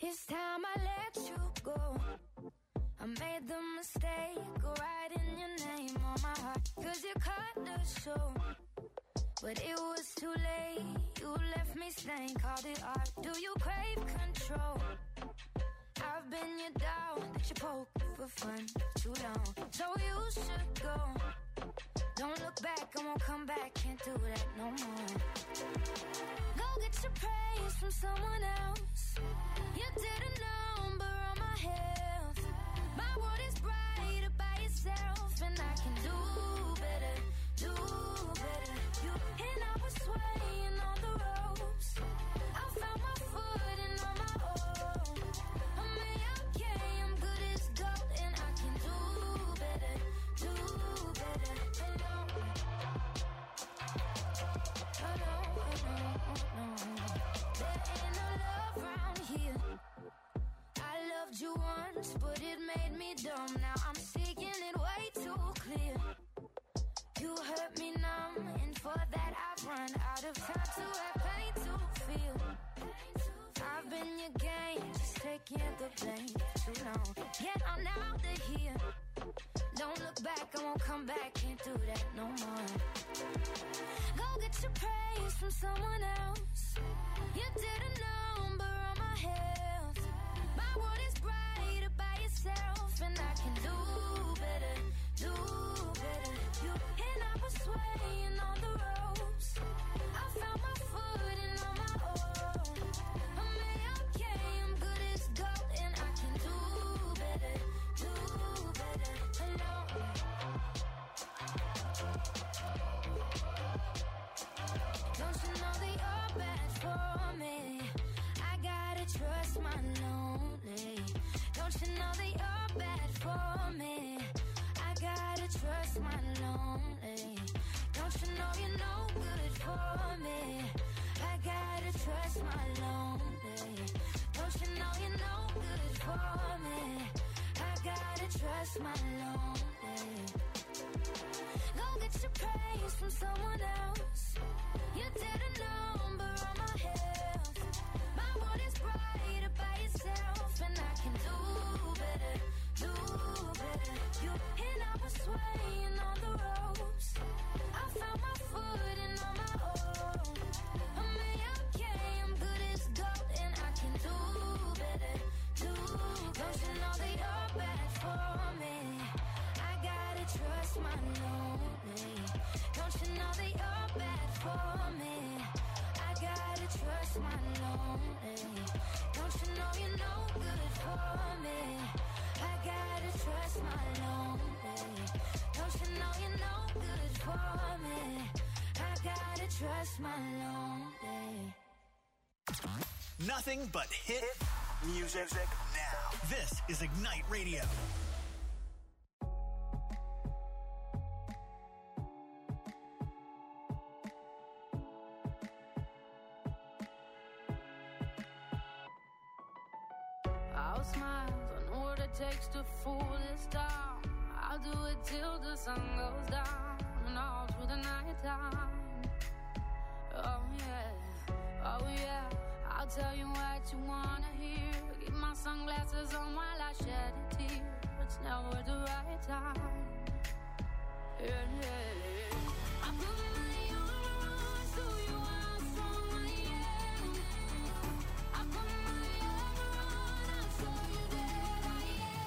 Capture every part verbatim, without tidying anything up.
This time I let you go. I made the mistake of writing your name on my heart, 'cause you cut the show. But it was too late, you left me stained, called it art. Do you crave control? I've been your dog that you poke for fun for too long. So you should go. Don't look back, I won't come back, can't do that no more. Go get your praise from someone else. You didn't number on my health. My world is brighter by yourself, and I can do better, do better. You and I was swaying on the ropes. I found my footing on my own. I'm okay, I'm good as gold, and I can do better, do better. Hello, hello, hello. There ain't no love around here. I loved you once, but it made me dumb. Now I'm seeking it way too clear. You hurt me numb, and for that I've run out of time to have pain to feel. I've been your game, just taking the blame for too long. Get on out of here. Don't look back, I won't come back, can't do that no more. Go get your praise from someone else. You didn't number on my health. My world is brighter by yourself, and I can do better, do better. You and I was swaying on the ropes. I found my footing on my own. I'm okay, I'm good as gold, and I can do better, do better. Hello. Don't you know that you're bad for me? I gotta trust my lonely. Don't you know that you're bad for me? I gotta trust my lonely. Don't you know you're no good for me? I gotta trust my lonely. Don't you know you're no good for me? I gotta trust my lonely. Go get your praise from someone else. You didn't number on my health. My world is brighter by yourself, and I can do better, do better. You and I was swaying on the ropes. I found my footing on my own. I'm okay, I'm good as gold, and I can do better, do better. Don't you know that you're bad for me? I gotta trust my lonely. Don't you know that you're bad for me? I gotta trust my lonely. Don't you know you're no good for me? I gotta trust my lonely. Don't you know you're no good for me? I gotta trust my lonely. Nothing but hit music now. This is Ignite Radio. I'll smile, I know what it takes to fool this town. I'll do it till the sun goes down, and all through the night time. Oh yeah, oh yeah, I'll tell you what you wanna hear. Keep my sunglasses on while I shed a tear. It's never the right time. Yeah, yeah. I put my armor on so you are strong I am. I put my armor on, I'll show you that I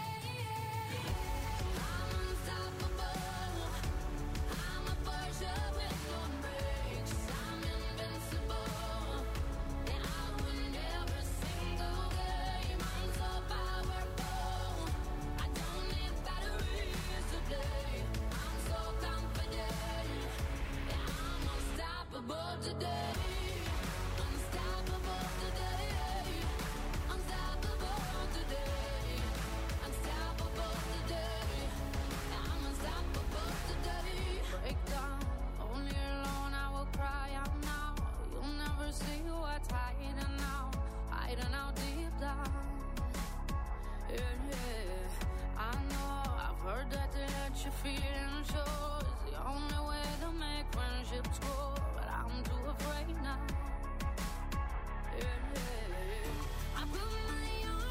am. I'm unstoppable. I'm a Porsche with no brakes. I'm invincible, and I win every single game. I'm so powerful, I don't need batteries today. I'm so confident, yeah, I'm unstoppable today. Unstoppable today. Unstoppable today. Unstoppable today. I'm unstoppable today. Break down, only alone I will cry out now. You'll never see what's hiding now, hiding out deep down. Yeah, yeah. I know, I've heard that they let you feel and show is the only way to make friendships grow, but I'm too afraid now. Yeah, yeah. I put my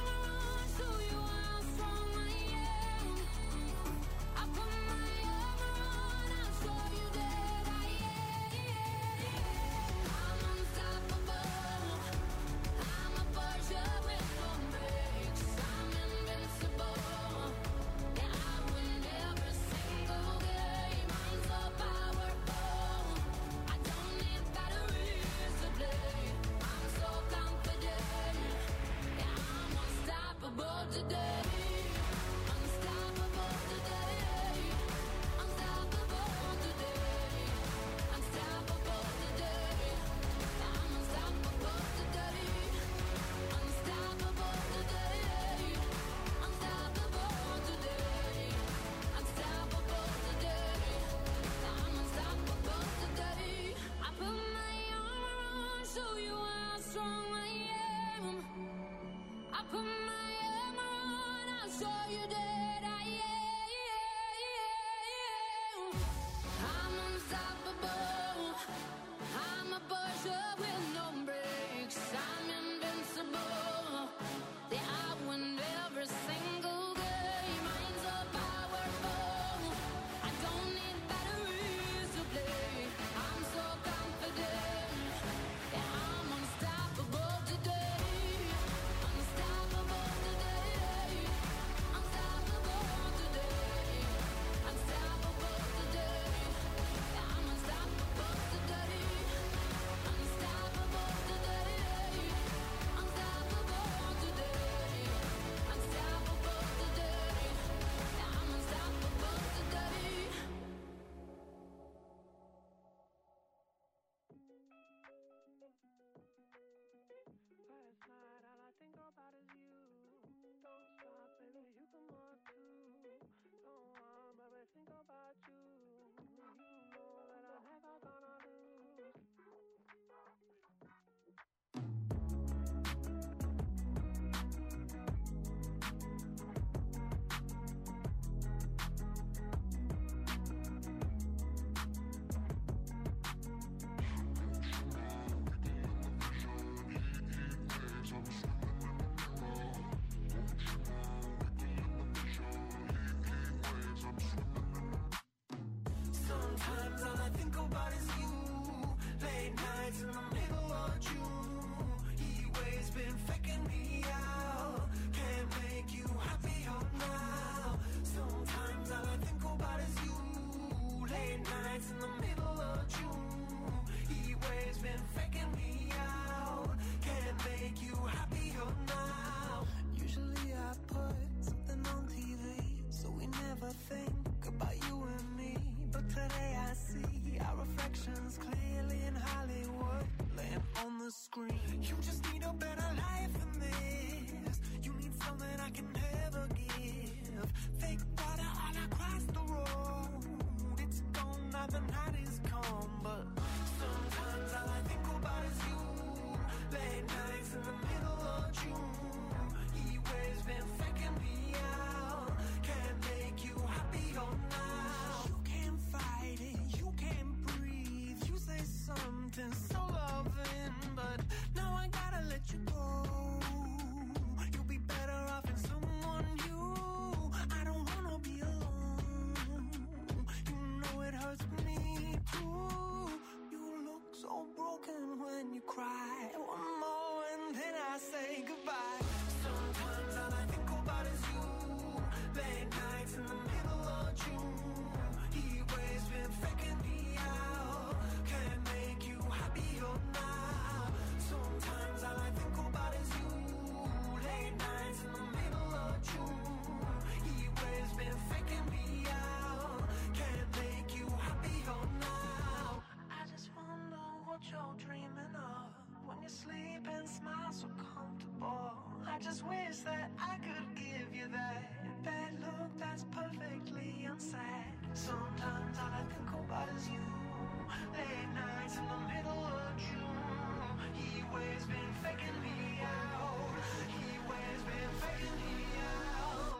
screen. You just need a better life than this. You need something I can never give. Fake water all across the road. It's gone now, the night is come. But sometimes all I think about is you. Late nights in the middle of June. He always been faking me out. Can't make you happier now. You can't fight it, you can't breathe. You say something so loving, but now I gotta let you go. You'll be better off in someone new. I don't wanna be alone. You know it hurts me too. You look so broken when you cry. One more and then I say goodbye. Sometimes all I think about is you. Late nights in the middle of June. He always been faking me out. Can't make you happier now. Sometimes all I think about is you. Late nights in the middle of June. He always been faking me out. Can't make you happier now. I just wonder what you're dreaming of. When you sleep and smile so comfortable. I just wish that I could give you that bad look that's perfectly unsaid. Sometimes all I think about is you. Late nights in the middle of June. He always been faking me out. He always been faking me out.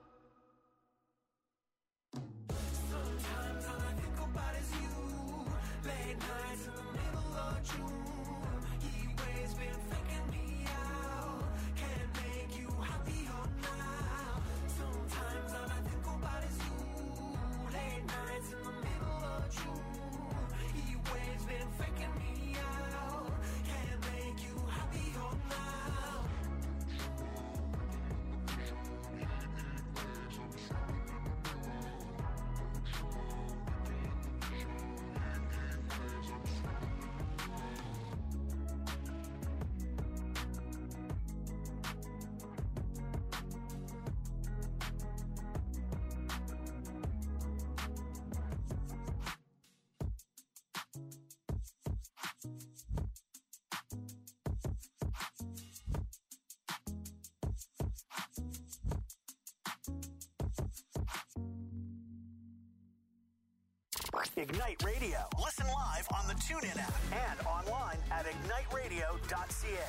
Sometimes all I think about is you. Late nights in the middle of June. He always been faking me out. Can't make you happier now. Sometimes all I think about is you. Late nights in the middle of June. He always been faking me out. Can't make you happier now. Ignite Radio. Listen live on the TuneIn app and online at ignite radio dot c a.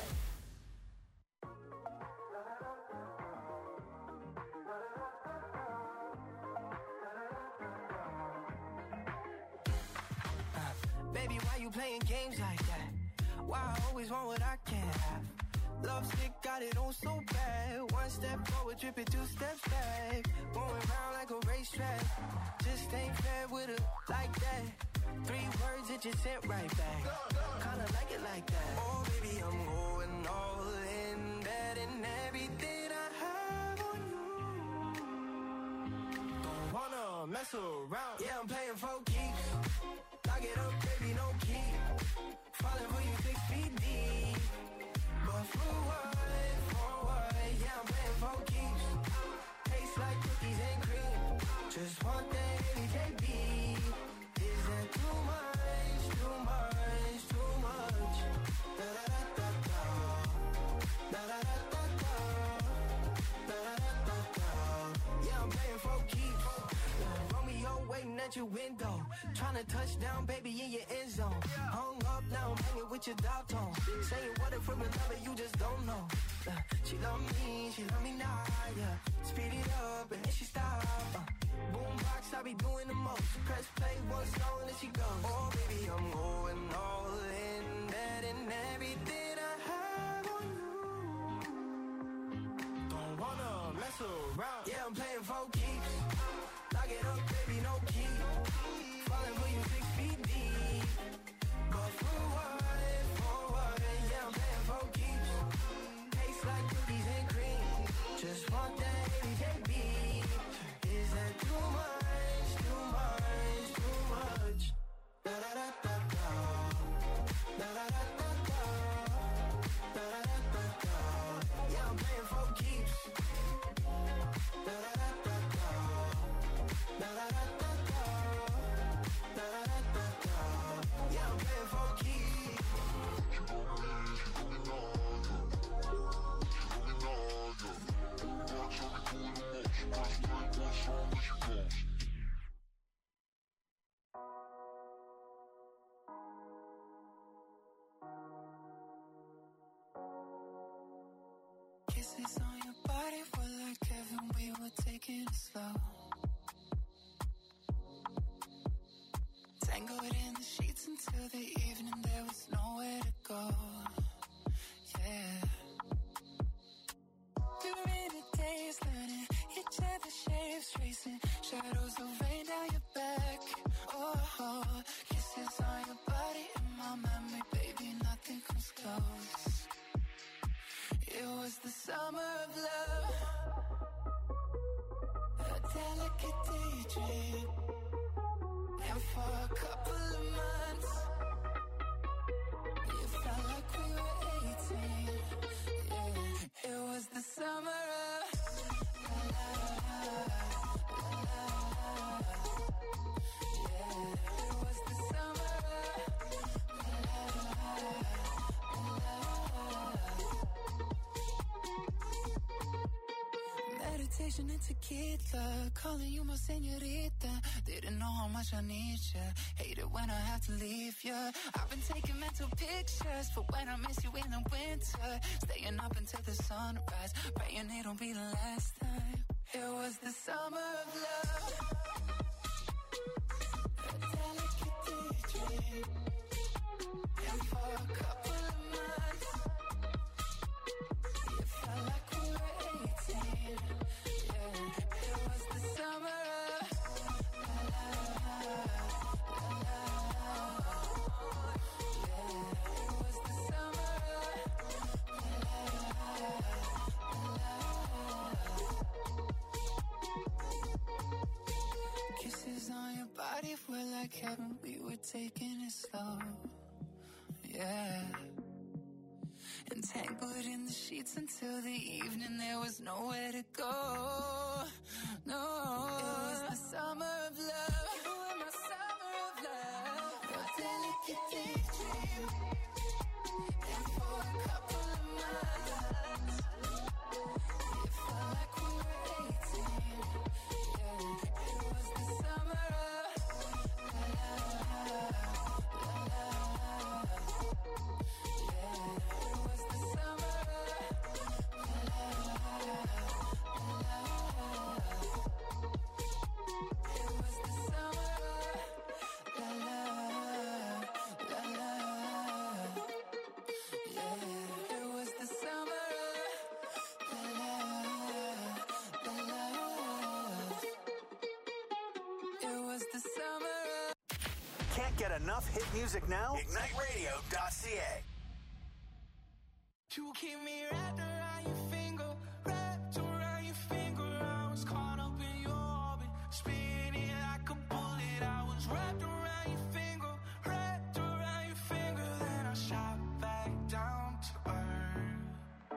Baby, why you playing games like that? Why I always want what I can't have? Love stick got it on so bad. One step forward, tripping two steps back. Going round like a racetrack. Just ain't fair with her like that. Three words it just sent right back. Kinda like it like that. Oh, baby, I'm going all in. Betting everything I have on you. Don't wanna mess around. Yeah, I'm playing for keeps. Lock it up, baby, no key. Falling for you six feet deep. But for what, for what? Yeah, I'm playing for keeps. Tastes like cookies and cream. Just want that J B. Is that too much, too much, too much? Da da da da da. Da da da da da. Da da da da da. Yeah, I'm playing for keeps. Romeo waiting at your window. Tryna touch down, baby, in your end zone. Hung up, now I'm hanging with your dog tone. Saying what if from a lover you just don't know. Uh, she love me, she love me now, yeah. Speed it up and then she stop. Uh, boombox, I be doing the most. Press play, one song and then she goes. Oh, baby, I'm going all in. Betting everything I have on you. Don't wanna mess around. Yeah, I'm playing for keeps. Lock it up, baby, no key. Falling for you six feet deep. But for what, for what? Yeah, I'm playing for keeps. Tastes like cookies and cream. Just want that J B. Is that too much, too much, too much? Da da da da da. Kisses on your body were like heaven, we were taking it slow. Tangled in the sheets until the evening, there was nowhere to go. Yeah. We were in a daze, learning each other's shapes, tracing shadows of rain down your back. Oh, oh, kisses on your body in my memory, baby, nothing comes close. It was the summer of love, a delicate daydream. And for a couple of months, it felt like we were eighteen. Yeah, it was the summer of la la la la la. Yeah, it was the summer of la la la la. Meditation and tequila, calling you my señorita. Didn't know how much I need ya. Hate it when I have to leave ya. I've been taking mental pictures for when I miss you in the winter. Staying up until the sunrise, praying it'll be the last time. It was the summer of love, a delicate daydream. And for a couple of months, it felt like we were eighteen. Yeah, it was the summer of on your body were like heaven, we were taking it slow. Yeah. Entangled in the sheets until the evening, there was nowhere to go. No, it was the summer of love. You were my summer of love, a delicate daydream. And for a couple of months, it felt like we were eighteen. Yeah, it was the summer of la la la la la. Yeah, it was the summer of la la la la la. It was the summer of la la la la. Yeah, it was the summer of la la la la. It was the summer of. Can't get enough hit music now? Ignite Radio dot C A. You keep me wrapped around your finger, wrapped around your finger. I was caught up in your orbit, spinning like a bullet. I was wrapped around your finger, wrapped around your finger. Then I shot back down to earth.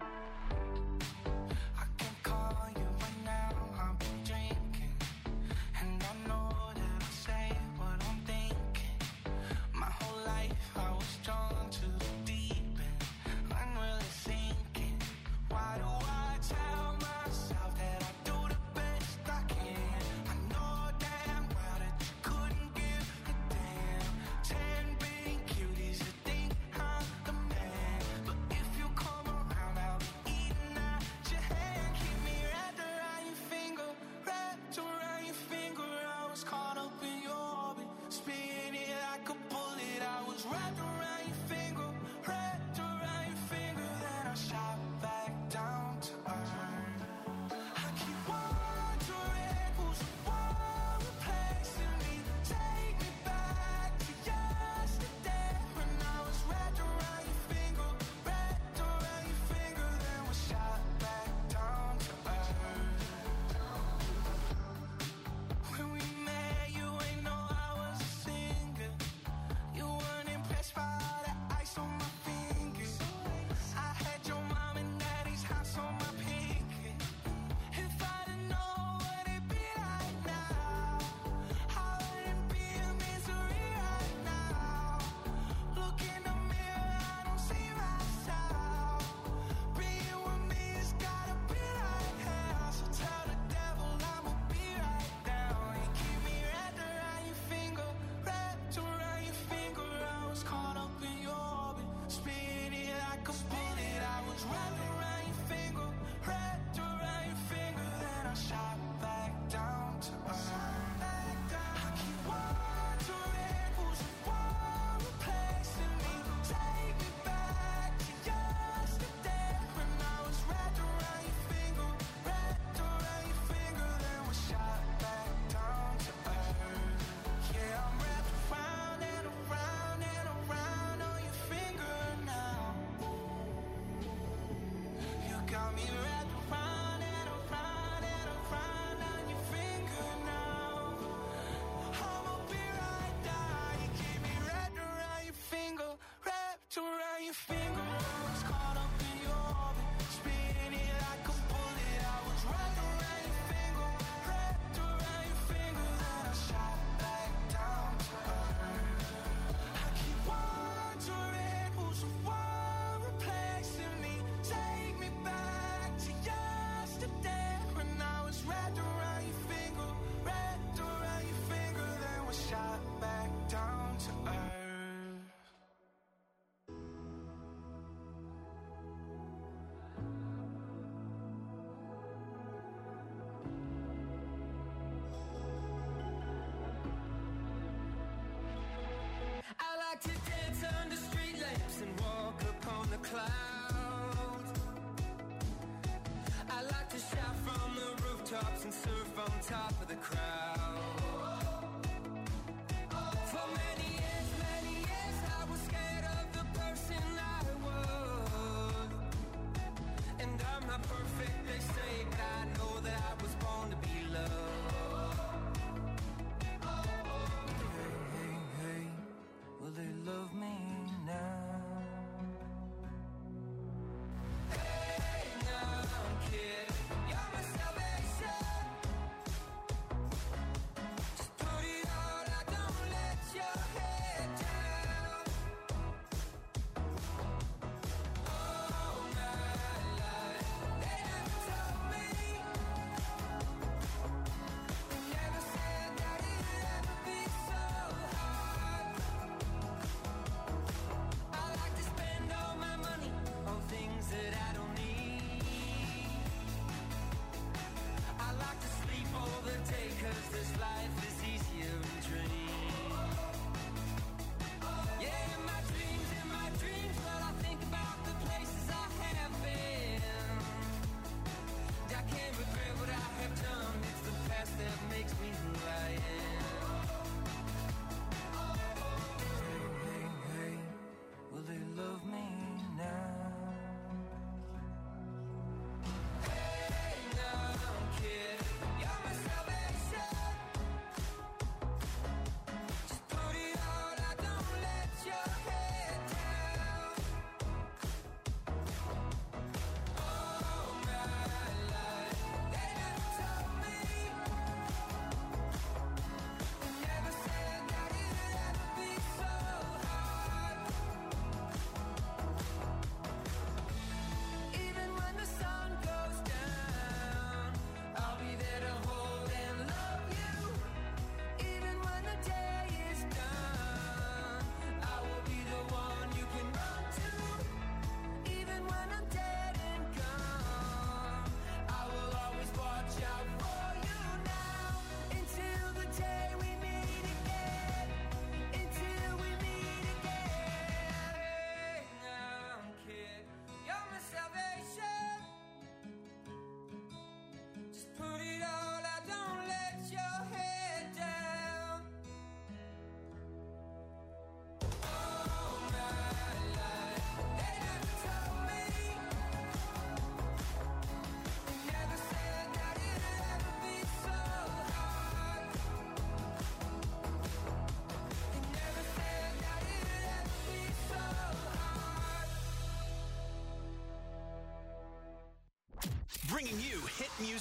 I can call you right now, I'll be drinking, and I know that I'll say what I'm thinking. My whole life I was drawn to the deep end, unreally sinking.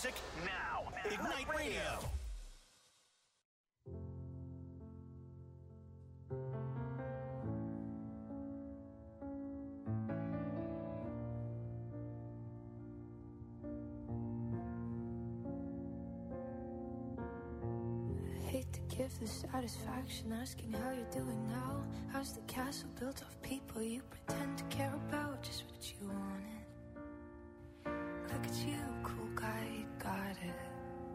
music now. Ignite Radio. Give the satisfaction asking how you're doing now. How's the castle built of people you pretend to care about? Just what you wanted. Look at you, cool guy, you got it.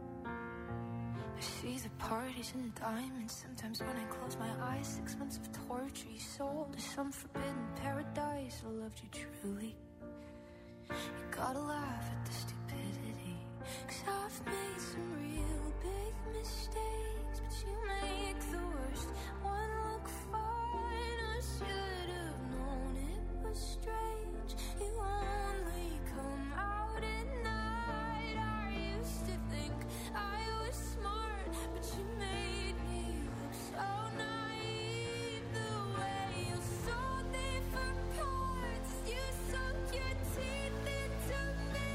I see the parties and diamonds. Sometimes when I close my eyes, six months of torture you sold to some forbidden paradise. I loved you truly. You gotta laugh at the stupidity, 'cause I've made some real big mistakes, but you make the worst one look fine. I should have known it was strange. You only come out at night. I used to think I was smart, but you made me look so naive. The way you sold me for parts, you sunk your teeth into me.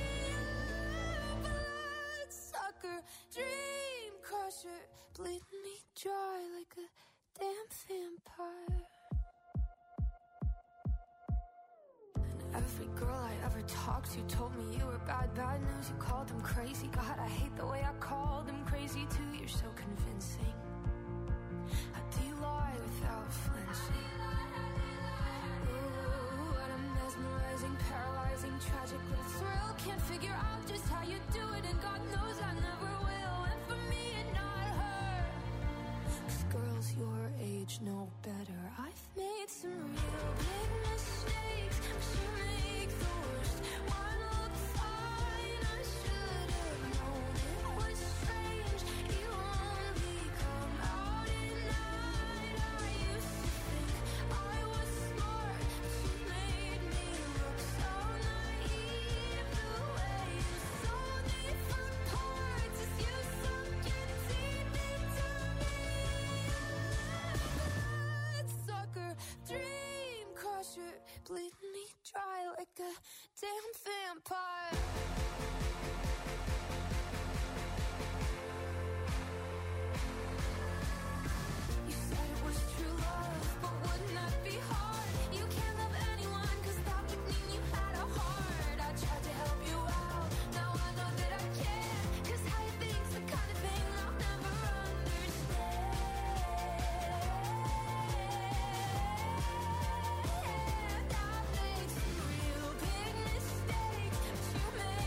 Blood sucker, dream crusher, bleeding me dry like a damn vampire. And every girl I ever talked to told me you were bad, bad news. You called them crazy. God, I hate the way I called them crazy too. You're so convincing. How do you lie without flinching? Ooh, what a mesmerizing, paralyzing, tragic little thrill. Can't figure out just how you do it, and God knows I never will. And for me and not her, 'cause girls your age know better. I've made some real big mistakes, but you make the worst one look fine. I should have known it was strange. You only come out at night. I used to think I was smart, but you made me look so naive. The way you sold me for parts is you sunk your teeth into me. Blood sucker, dream crusher, bleeding me dry like a damn vampire. You said it was true love, but wouldn't that be hard? You can't love anyone, 'cause that would mean you had a heart. I tried to help you out, now I know that I can't, 'cause how you think's the kind of thing I'll never understand. I've made some real big mistakes, but you made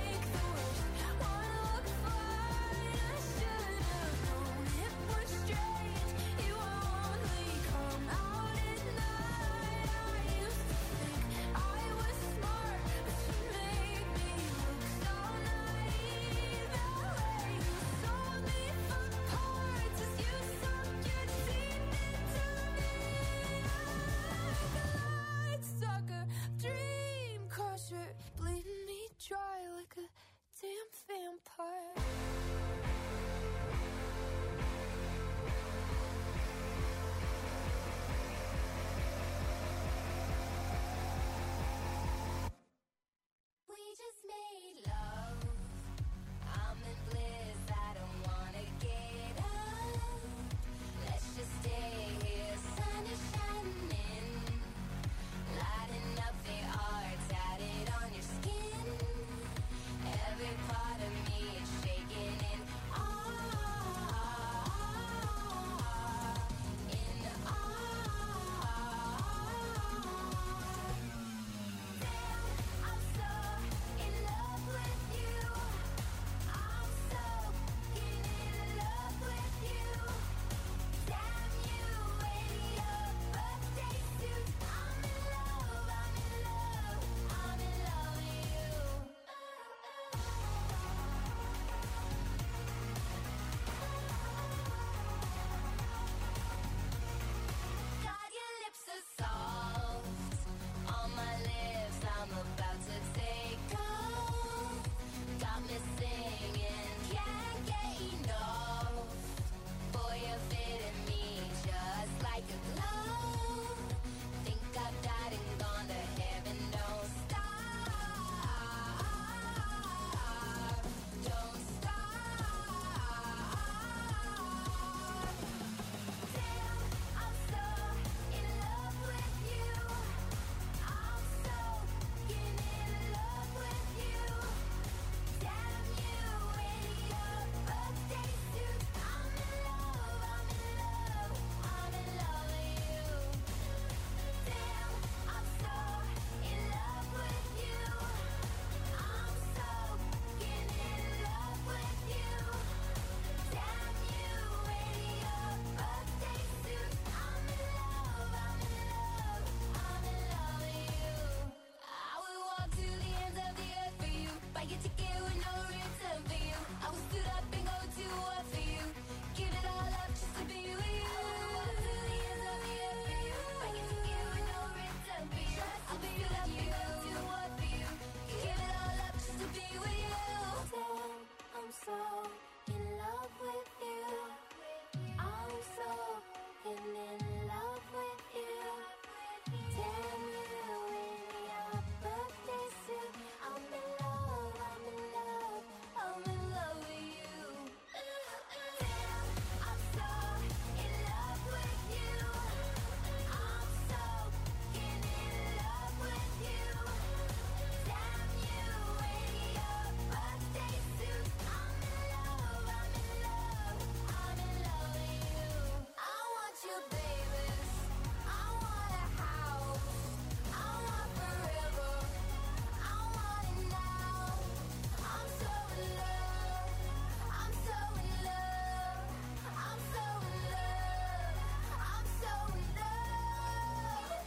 get to give with no return for you. I will stood up and go to war for you. Give it all up just to be with you. To the ends of the earth for you. I get to give with no return for you. I'll be stood up and go to war for you. Give it all up just to be with you. Damn, I'm so in love with you. I'm so in, in love with you. Damn you in your birthday suit. I'm in love, I'm in love, I'm in love with you. Damn, I'm so in love with you. I'm so in, in love with you. Damn you in your birthday suit. I'm in love, I'm in love, I'm in love with you. I want you, baby. I want a house. I want forever. I want it now. I'm so in love. I'm so in love. I'm so in love. I'm so in love.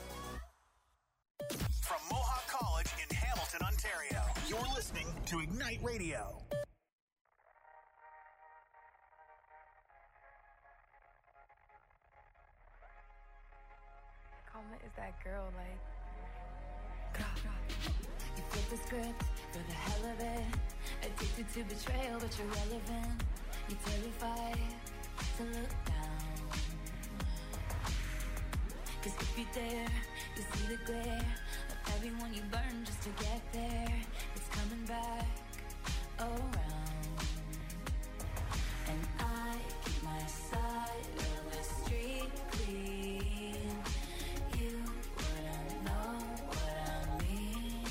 From Mohawk College in Hamilton, Ontario, you're listening to Ignite Radio. Karma is that girl, like. You flip the script for the hell of it. Addicted to betrayal, but you're relevant. You're terrified to look down. Cause if you dare, you see the glare of everyone you burn just to get there. It's coming back around. And I keep my side of the street clean. You wouldn't know what I mean.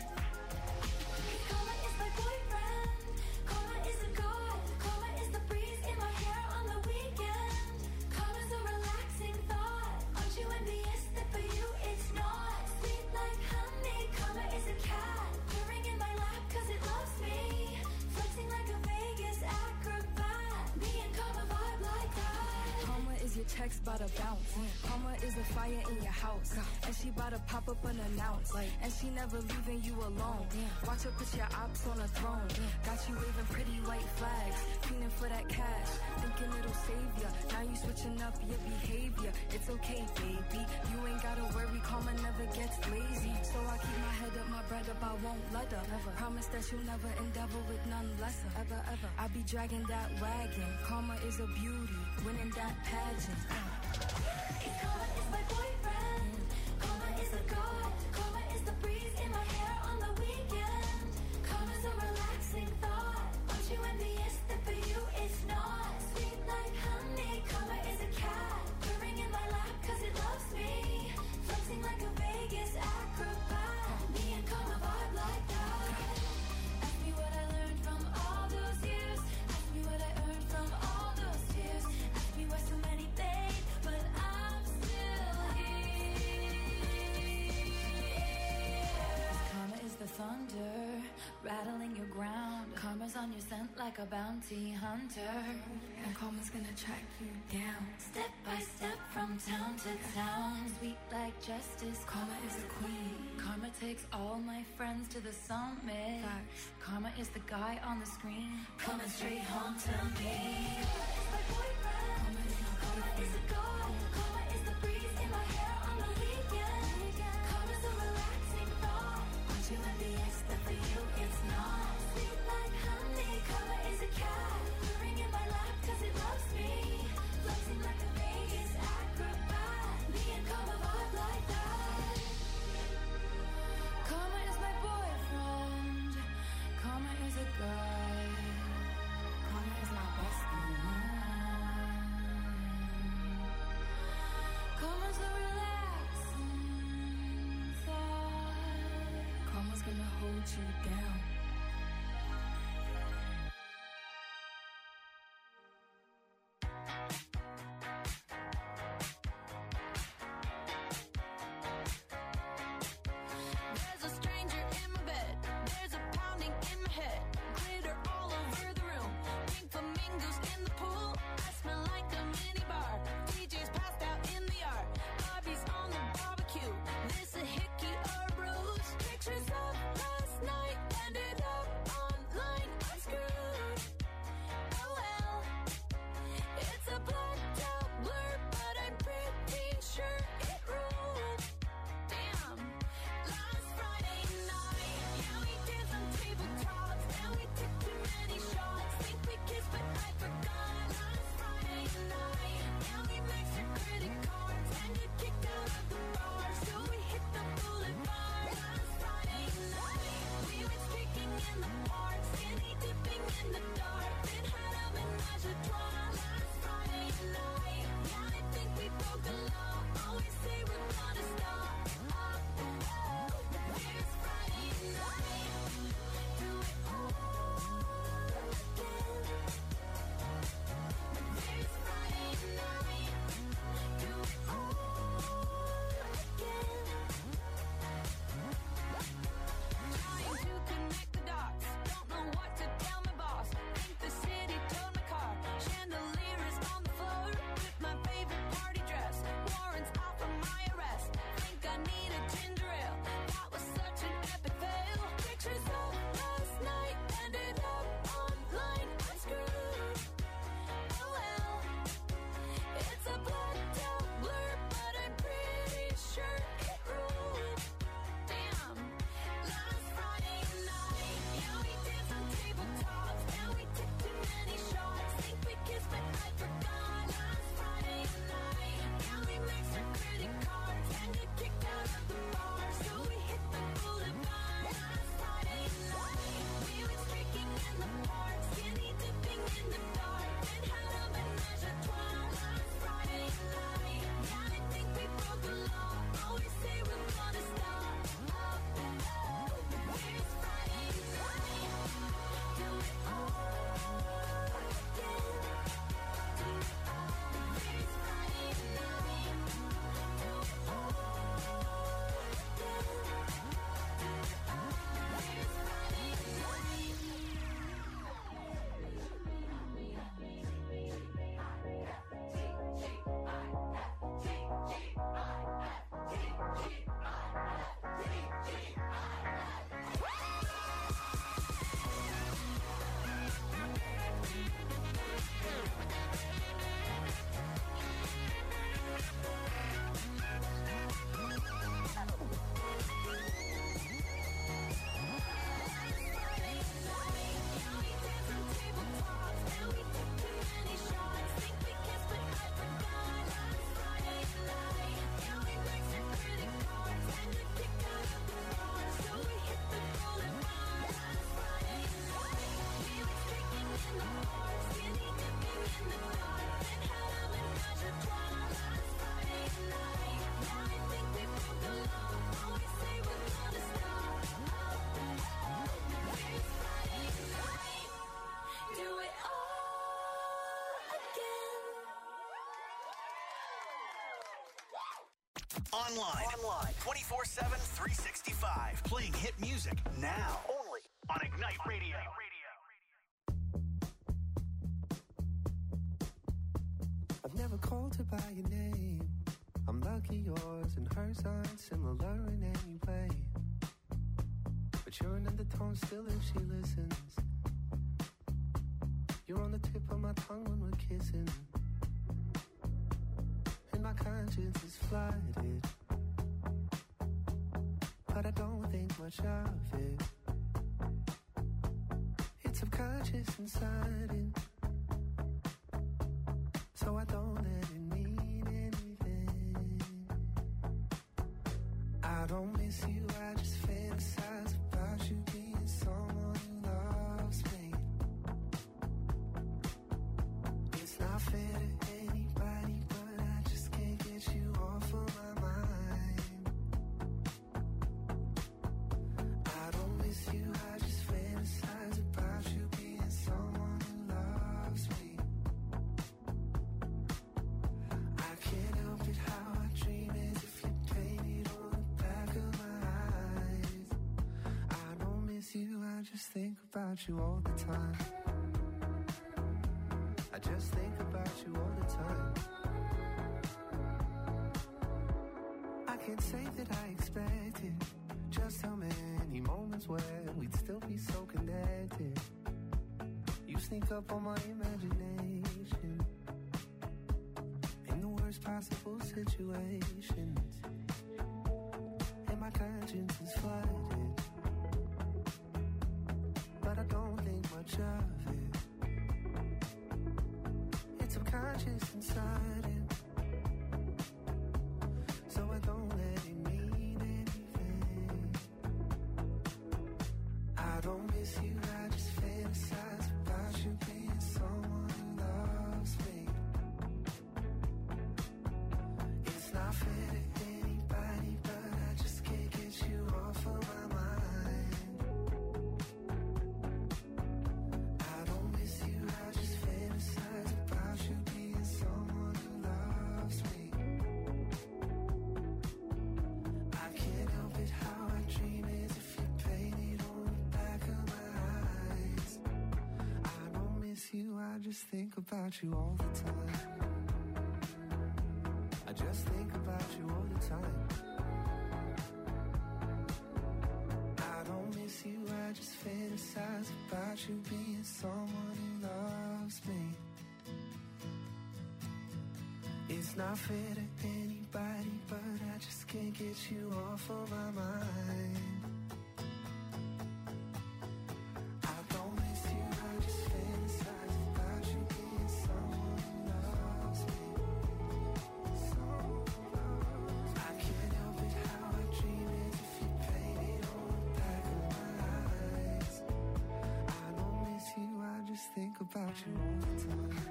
Karma is my boyfriend. Karma is a god. Karma is the breeze in my hair on the weekend. Karma's a relaxing thought. Aren't you envious that for you it's not? Sweet like honey. Karma is a cat purring in my lap cause it loves me. Flexing like a Vegas acrobat. Me and Karma vibe like that. Karma is your text bout to bounce. Karma is a fire in your house. And she bout to pop up unannounced. And she never leaving you alone. Watch her put your ops on a throne. Got you waving pretty white flags. Fiending for that cash. Thinking it'll save ya. Now you switching up your behavior. It's okay, baby. You ain't gotta worry. Karma never gets lazy. So I keep my head up, my bread up. I won't let her. Never. Promise that you'll never endeavor with none lesser. Ever, ever. I be dragging that wagon. Karma is a beauty. Winning that pageant. Karma is my boyfriend. Karma is a god. Karma is the breeze in my hair on the weekend. Karma's a relaxing thought. Aren't you envious that for you it's not? Sweet like honey. Karma is a cat purring in my lap cause it loves me. Flexing like a Vegas acrobat. Me and Karma vibe like that. Ask me what I learned from all those years. Ask me what I earned from all those tears. Ask me why so many fade, but I'm still here. Karma is the thunder rattling your ground. Karma's on your scent like a bounty hunter. And karma's gonna track you down. Step by step from town to town. Sweet like justice. Karma is a queen. Karma takes all my friends to the summit. Facts. Karma is the guy on the screen coming straight home to me. Karma is my boyfriend. Karma is my Karma boyfriend. is a god. Karma is the breeze in my hair on the weekend. Karma's a relaxing thought. Aren't you envious that for you it's not? Sweet like honey. Karma is a cat purring in my lap cause it loves me. Flexing like a Vegas acrobat. Me and Karma vibe like that. Karma is my boyfriend. Karma is a guy. Karma is my best friend. Karma's a relaxing thought. Karma's gonna hold you down. There's a stranger in my bed. There's a pounding in my head. Glitter all over the room. Pink flamingos in the pool. I smell like a mini bar. D J's passed out in the yard. Bobby's on the barbecue. This a hickey or a bruise. Pictures of last night ended Online. Online. twenty-four seven, three sixty-five. Playing hit music now. Only on Ignite Radio. I've never called her by your name. I'm lucky yours and hers aren't similar in any way. But you're an undertone still if she listens. You're on the tip of my tongue when we're kissing. And my conscience is flooded, but I don't think much of it. It's subconscious and sudden, so I don't let it mean anything. I don't miss you, I just fantasize about you being someone who loves me. It's not fair to anybody, but I just can't get you off of my mind. I don't miss you, I just fantasize about you being someone who loves me. I can't help it how I dream as if you painted on the back of my eyes. I don't miss you, I just think about you all the time. I just think about you all the time. I can't say that I expected just how many moments where we'd still be so connected. You sneak up on my imagination in the worst possible situations, and my conscience is flooded, but I don't think much of it. It's subconscious and sudden, so I don't let it mean anything. I don't miss you, I just fantasize about you being someone who loves me. It's not fair to anybody, but I just can't get you off of my mind. I don't miss you, I just fantasize about you being someone who loves me. I can't help it how I dream as if you painted on the back of my eyes. I don't miss you, I just think about you all the time. I just think about you all the time. I don't miss you, I just fantasize about you being someone who loves me. It's not fair to anybody, but I just can't get you off of my mind. I don't miss you, I just fantasize about you being someone who loves me. Someone who loves me. I can't help it how I dream as if you painted on the back of my eyes. I don't miss you, I just think about you all the time.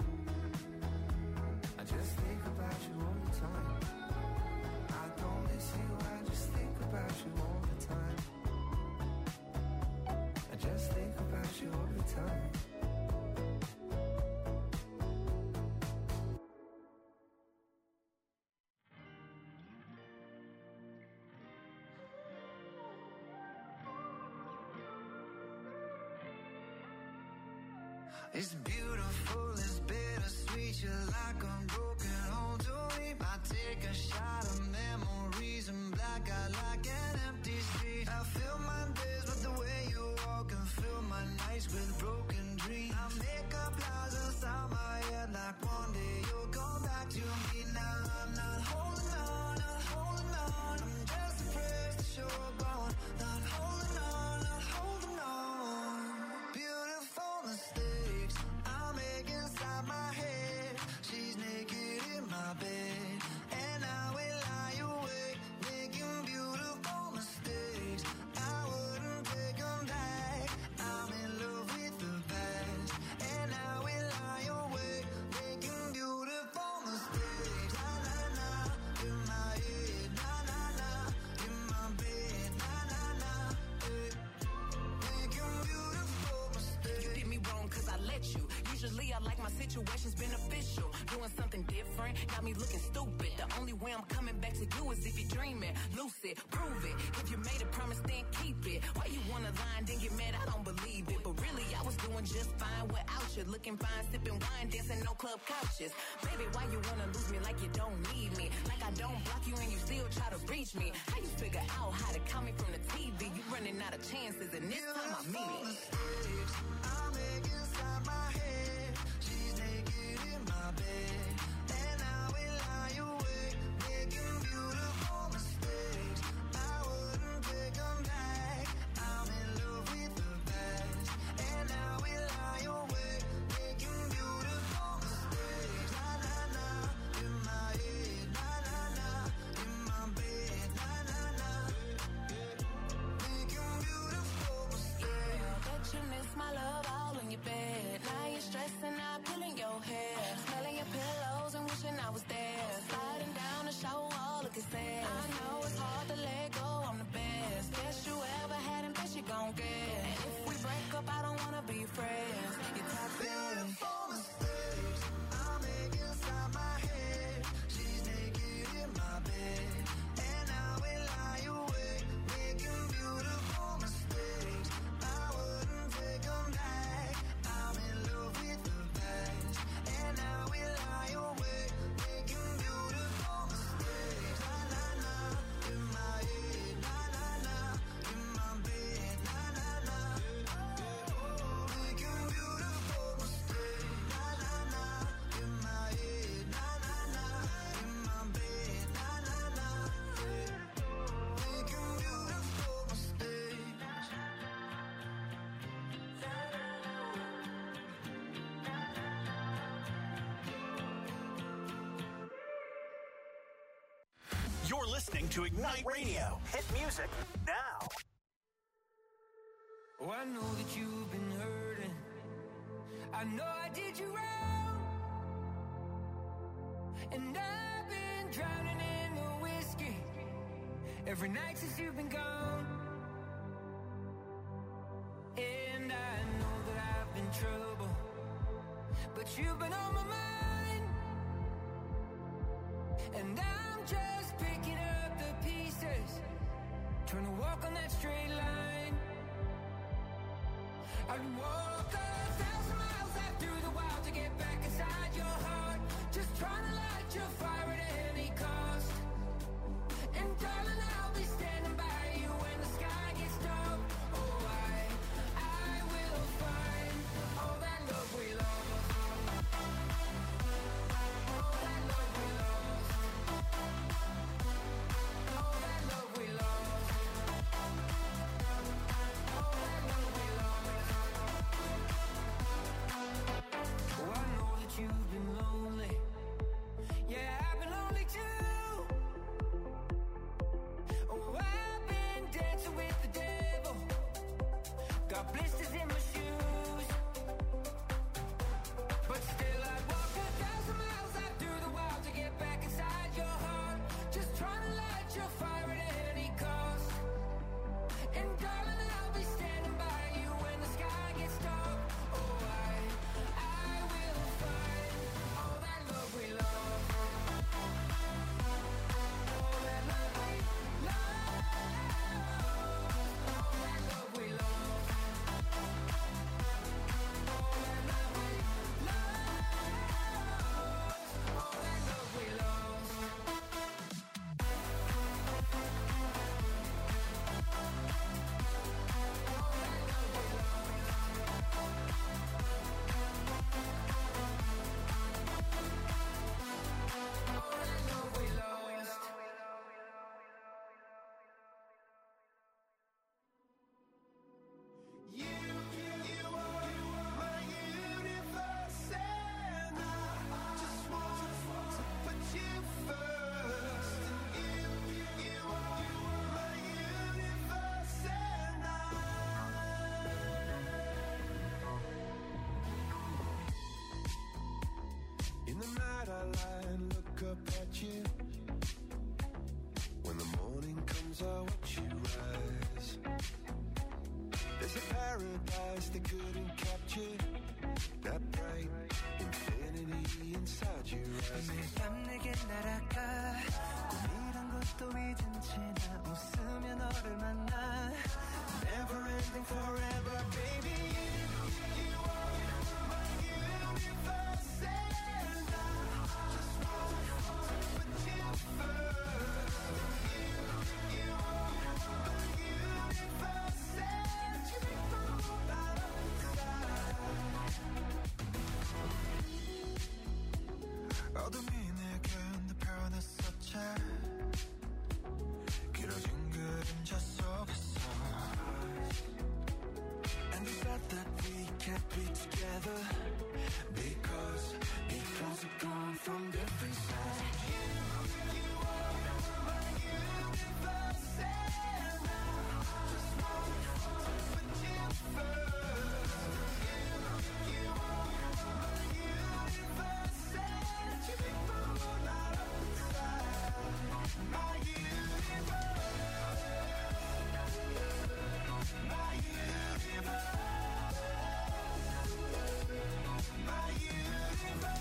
I just think about you all the time. I don't miss you, I just think about you all the time. I just think about you all the time. It's beautiful, it's bittersweet. You're like a broken home to me. I take a shot of memories and black out like an empty street. I fill my days with the way you walk and fill my nights with broken dreams. I make up lies inside my head like one day you'll come back to me. Now I'm not holding on, not holding on. I'm just afraid that you're gone. Not holding on, not holding on. Beautiful mistakes I make inside my head. She's naked in my bed, and I will lie awake, making beautiful mistakes. situation's beneficial. Doing something different, got me looking stupid. The only way I'm coming back to you is if you're dreaming. Lucid, prove it. If you made a promise, then keep it. Why you wanna lie and then get mad? I don't believe it. But really, I was doing just fine without you. Looking fine, sipping wine, dancing no club couches. Baby, why you wanna lose me like you don't need me? Like I don't block you and you still try to reach me. How you figure out how to count me from the T V? You running out of chances and this time I mean it. Mistakes I make inside my head. She's naked in my bed, and I will lie awake, making beautiful mistakes. I wouldn't take them back. I'm in love with the past, and I will lie awake, making beautiful mistakes. Na na na, in my head, na na na, in my bed, na na na, making beautiful mistakes. Bet you miss my love all in your bed. Now you're stressing out, pulling your hair, smelling your pillows and wishing I was there. Sliding down the shower wall, looking sad. I know it's hard to let go, I'm the best. Best you ever had and best you gon' get. And if we break up, I don't wanna be friends. You're toxic. Beautiful mistakes I make inside my head. She's naked in my bed, and I will lie awake, making beautiful mistakes. I wouldn't take them back. I'm in love with the past, and I will lie awake, making beautiful mistakes. Na na na, in my head, na na na, in my bed, na na na, making beautiful mistakes. Na na na, in my head, na na na, in my bed, na na na, making beautiful mistakes. You're listening to Ignite Radio. Hit music now. Oh, I know that you've been hurting. I know I did you wrong. And I've been drowning in the whiskey every night since you've been gone. And I know that I've been trouble, but you've been on my mind. And I'm just picking up the pieces, trying to walk on that straight line. I'd walk a thousand miles out through the wild to get back inside your heart, just trying to light your fire at any cost. And darling, I'll be standing by you when the sky gets dark. Oh, I, I will find all that love we lost. All that love we lost. All that love we lost. All that love we lost. Oh, I know that you've been lonely. Yeah, I've been lonely too. Oh, I've been dancing with the devil. Got blisters in my shoes. But still I'd walk a thousand miles out through the wild to get back inside your heart, just trying to light your fire at any cost. And darling, I'll be standing by you when the sky gets dark. Oh, I, I will find all that love we lost. All that love we lost. All that love we lost. All that love we lost. All that love we lost. All that love we lost. You, you are my universe, and I just want to put you first. You, you are my universe, and I. In the night I lie and look up at you. When the morning comes I watch you rise. There's a paradise they couldn't capture, that bright infinity. 매일 밤 내게 날아가 꿈이란 것도 잊은 채 나 웃으며 너를 만나 Never ending forever baby You are my universe and I just want to put you first You, you are my universe and you make my whole life 어둠이 내겐 더 변했었지 길어진 그림자 속에서 And the fact that we can't be together Because, because we've gone from different sides You, you are my universe And I just want to put you first You, you are my universe And you make my whole life inside My universe My universe My universe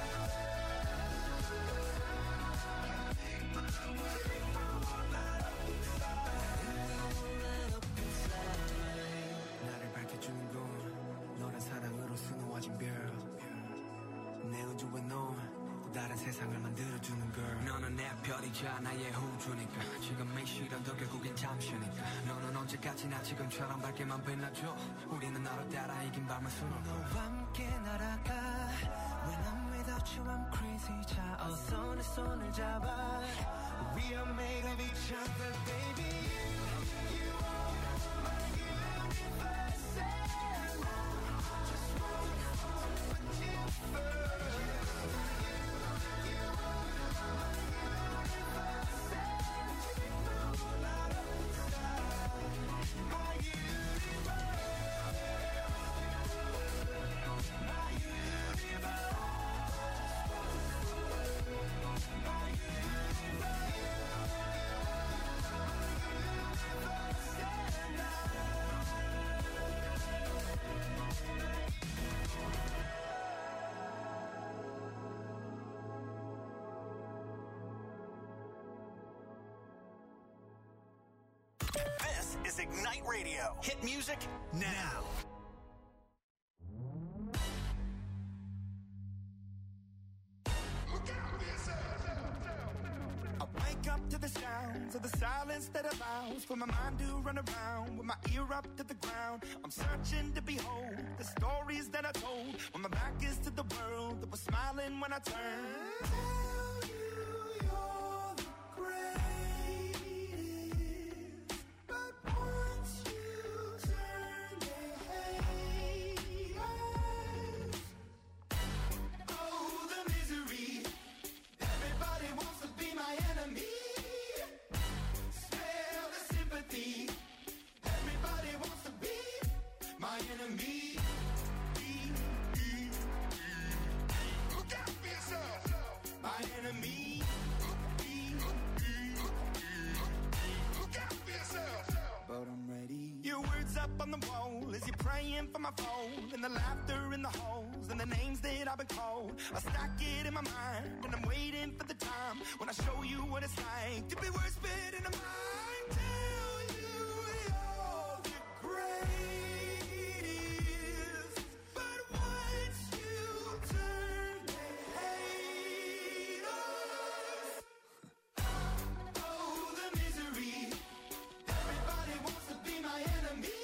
나를 밝혀주는 건 너란 사랑으로 수놓아진 별 내 우주에 넌 또 다른 세상을 만들어주는 걸 너는 내 별이자 나의 우주니까 지금 이 시련도 결국엔 잠시니까 너는 언제까지나 지금처럼 밝게만 빛나줘 우리는 너를 따라 이긴 밤을 수놓아 너와 함께 날아가 When I'm without you I'm crazy 자 어서 내 손을 잡아 We are made of each other baby You, you are my universe And I just want to put you first You, you are my universe And you make my whole life inside My universe My universe My This is Ignite Radio. Hit music now. I wake up to the sounds of the silence that allows for my mind to run around with my ear up to the ground. I'm searching to behold the stories that I told when my back is to the world that was smiling when I turned. Tell you you're the greatest, but once you turn, they hate us. Oh, the misery. Everybody wants to be my enemy. Smell the sympathy. Everybody wants to be my enemy. Look out for yourself. My enemy. Look out for yourself. But I'm ready. Your words up on the wall as you're praying for my phone. And the laughter in the halls and the names that I've been called. I stack it in my mind and I'm waiting for the time when I show you what it's like to be worse fit in a mind. Tell you you're the greatest, but once you turn, they hate us. Oh, the misery. Everybody wants to be my enemy.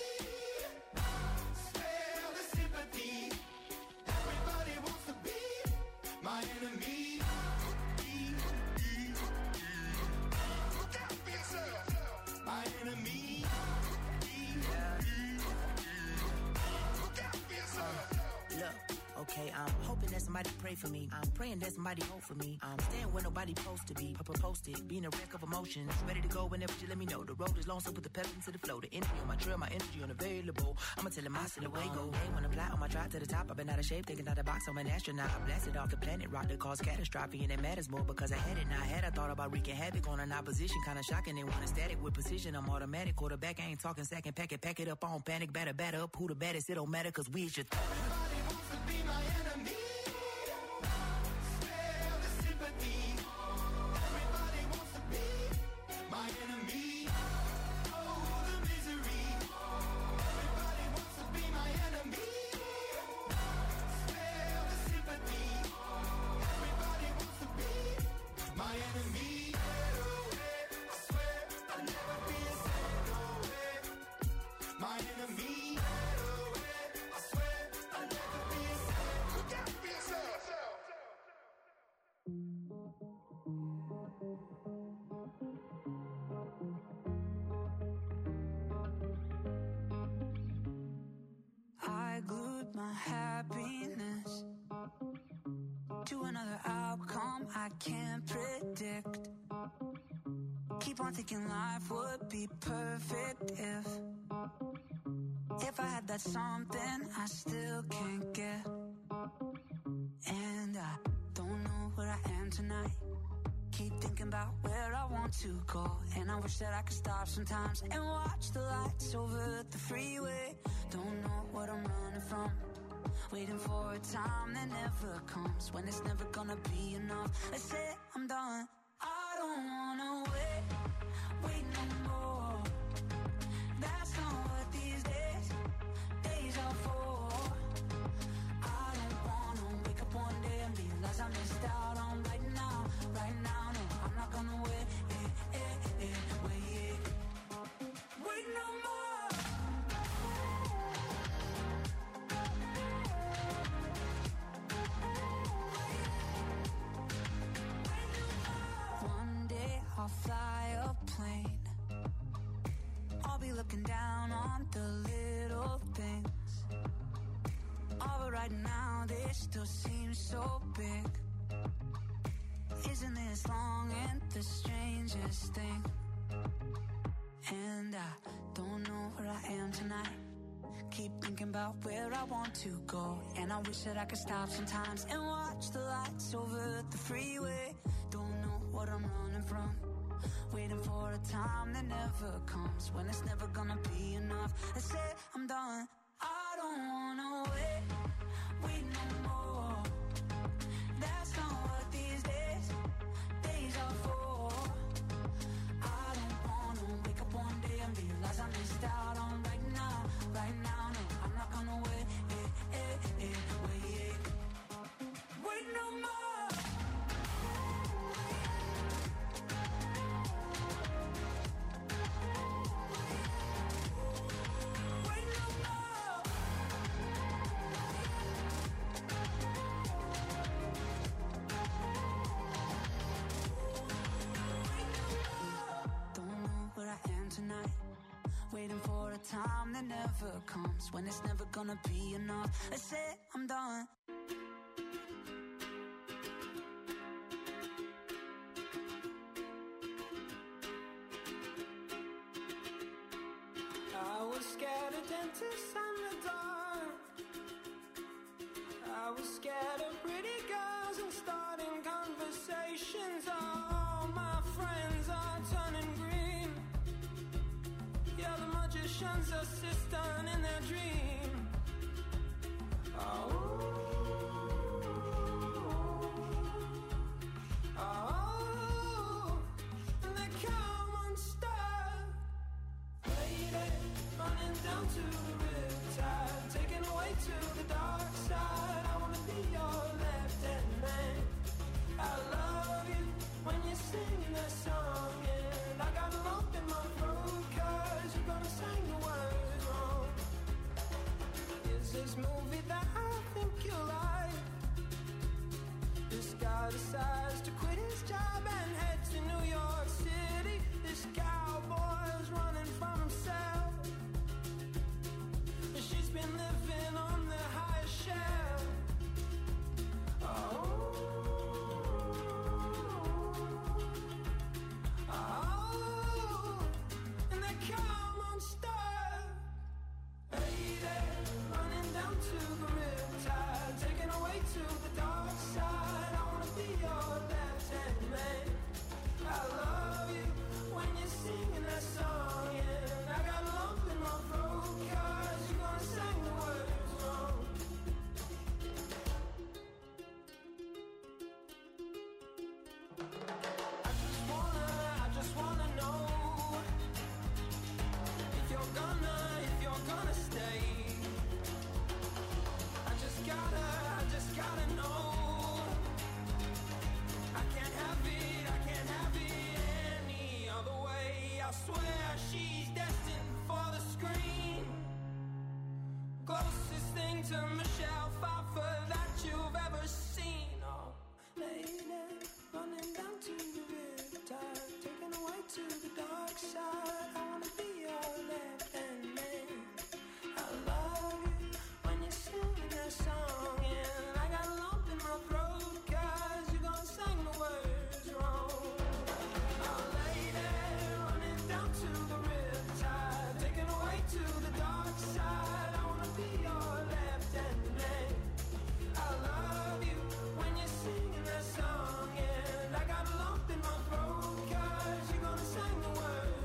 Spare the sympathy. Everybody wants to be my enemy. Look out for yourself. My enemy. Look out for yourself. Look, okay, I'm hoping that somebody pray for me. I'm praying that somebody hope for me. I'm staying where nobody supposed to be. Papa posted, being a wreck of emotions. Ready to go whenever you let me know. The road is long, so put the pedal into the flow. The energy on my trail, my energy unavailable. I'ma tell him I see the way go. Hey, when I fly on my drive to the top, I've been out of shape, thinking out the box. I'm an astronaut. I blasted off the planet rock that caused catastrophe, and it matters more because I had it. Now I had I thought about wreaking havoc on an opposition, kinda shocking. They want a static with precision. I'm automatic. Quarterback, I ain't talking second packet. Pack it up on panic, batter, batter up. Who the baddest? It don't matter, cause we is your th- Everybody wants to be my enemy. Spare the can't predict. Keep on thinking life would be perfect if If I had that something I still can't get. And I don't know where I am tonight. Keep thinking about where I want to go. And I wish that I could stop sometimes and watch the lights over the freeway. Don't know what I'm running from. Waiting for a time that never comes, when it's never gonna be enough. I said I'm done. I don't wanna wait, wait no more. That's not what these days, days are for. I don't wanna wake up one day and realize I missed out on right now, right now. No, I'm not gonna wait, eh, eh, eh, wait, wait no more. I'll fly a plane. I'll be looking down on the little things. Oh, but right now they still seem so big. Isn't this long and the strangest thing? And I don't know where I am tonight. Keep thinking about where I want to go. And I wish that I could stop sometimes and watch the lights over the freeway. Don't know what I'm running from. Waiting for a time that never comes, when it's never gonna be enough. I said I'm done. I don't wanna wait, wait no more. That's not what these days, days are for. I don't wanna wake up one day and realize I missed out on right now, right now. No, I'm not gonna wait, eh, eh, eh, wait, wait no more. Tonight, waiting for a time that never comes, when it's never gonna be enough. I said I'm done. I was scared of dentists and the dark. I was scared of pretty girls and starting conversations. All my friends are turning green. Yeah, the magician's assistant in their dream. Oh, oh, and they come unstuck. Lady, running down to the riptide, taken away to the dark side. I wanna be your left-hand man. I love you when you're singing that song, and I got a lump in my throat 'cause you're gonna sing the words wrong. Is this movie that I think you like? This guy decides to quit his job and head to New York City. This cowboy's running from himself. She's been living on the highest shelf. Oh, oh, and they come unstuck. Lady, running down to the riptide, taken away to the dark side. I wanna be your left-hand man. I love you when you're singing that song, and I got a lump in my throat 'cause you're gonna sing the words wrong. I just wanna, I just wanna know if you're gonna, if you're gonna stay. I just gotta, I just gotta know. I can't have it, I can't have it any other way. I swear she's destined for the screen. Closest thing to Michelle